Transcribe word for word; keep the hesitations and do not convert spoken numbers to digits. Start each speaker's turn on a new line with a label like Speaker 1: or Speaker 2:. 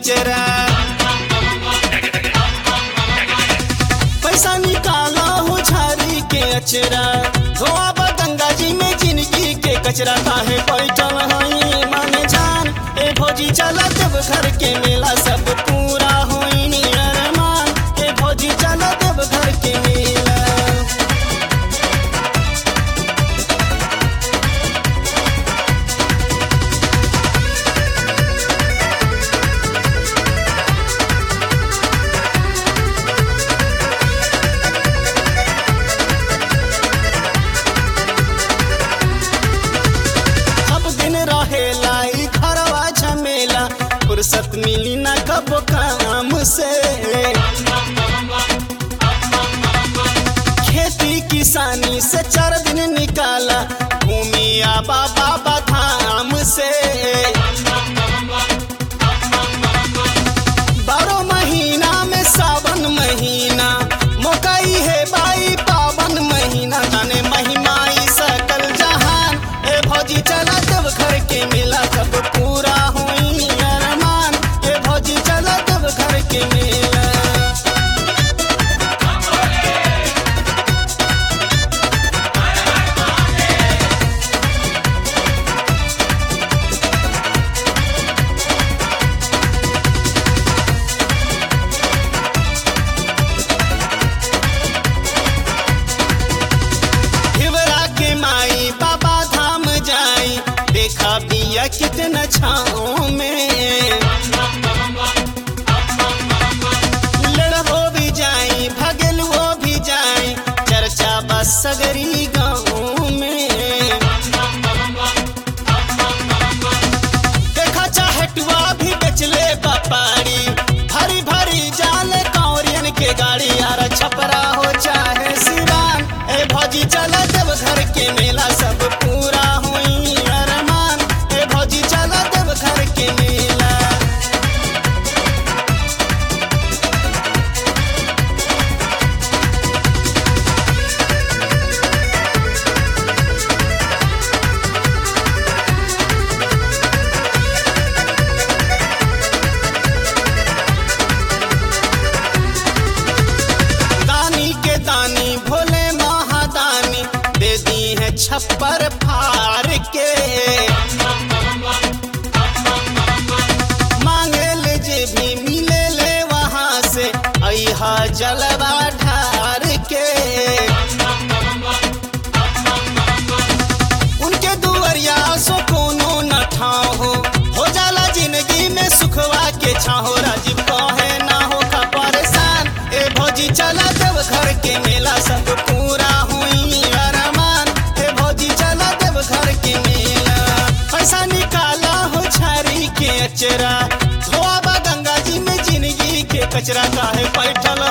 Speaker 1: अचरा। पैसा निकाला हो झारी के अचरा, धोआब गंगा जी में जिंदगी के कचरा। काहे बैठल हई मन जान, ए भौजी चला देव घर के मेला सब पूरा होई अरमान। ए भौजी चला देव घर के मेला। फुर्सत मिली ना कब काम से, खेती किसानी से चार दिन निकाला घूमिया बाबा धाम से। बारह महीना में सावन महीना, मोकाई है बाई पावन महीना। जाने महिमाई सकल जहान, ए भौजी चला देव घर के मेला सब पूरा होई अरमान। ए भौजी चला देव घर के मेला। देखा बिया कितना छाँव में, लड़ हो भी जाई भगल हो भी जाई, चर्चा बस सगरी गाँव में। देखा चाहटुआ भी बेचले व्यापारी, भरी भरी जाले कौरियन के गाड़ी। यार छपरा हो चाहे सिवान, ए भौजी चला देव घर के मेला सब पूरा होई अरमान। ए भौजी चला देव घर के मेला। दानी के दानी भोले महादानी, दे दी है छप्पर फाड़ के। मांगे ले जे भी मिले ले वहां से, अहा जलवा ढार के। उनके दुवरिया सो कोनो न ठाव हो, हो जाला जिंदगी में सुखवा के छाहो। राजीव कहे ना हो का परेशान, ए भौजी चला देव घर के मेला सब पूरा हुई अरमान। ए भौजी चला देव घर के मेला। पैसा निकाला हो झारी के अचरा, धोआबा गंगा जी में जिंदगी के कचरा। काहे बैठल